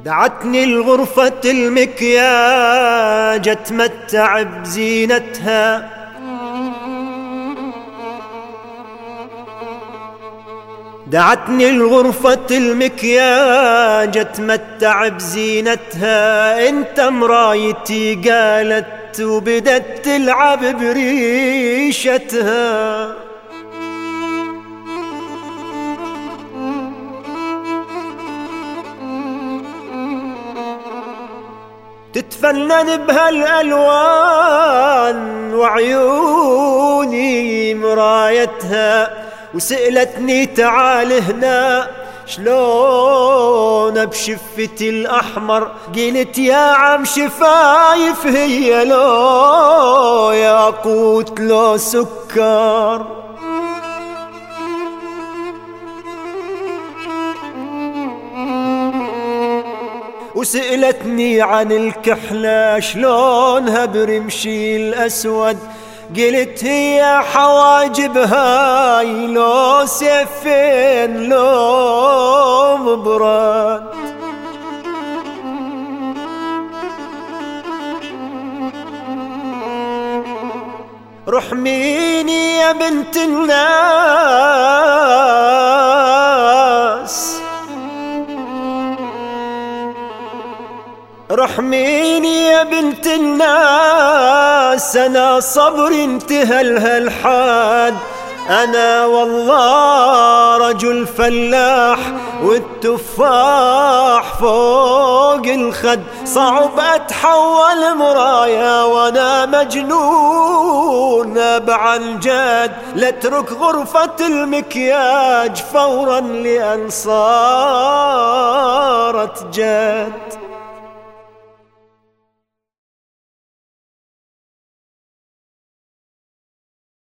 دعتني الغرفة المكياج اتمتع بزينتها، دعتني الغرفة المكياج اتمتع بزينتها. انت مرايتي قالت وبدت تلعب بريشتها. تتفنن بهالألوان وعيوني مرايتها، وسألتني تعال هنا شلون بشفتي الأحمر. قلت يا عم شفايف هي لو ياقوت لو سكر. وسألتني عن الكحلة شلونها برمشي الأسود. قلت هي حواجب هاي لو سيفين لو مبرد. رحميني يا بنت الناس، رحميني يا بنت الناس. أنا صبري انتهى لها الحاد. أنا والله رجل فلاح والتفاح فوق الخد. صعب أتحول مرايا وأنا مجنون عن جد. لاترك غرفة المكياج فورا لأن صارت جد.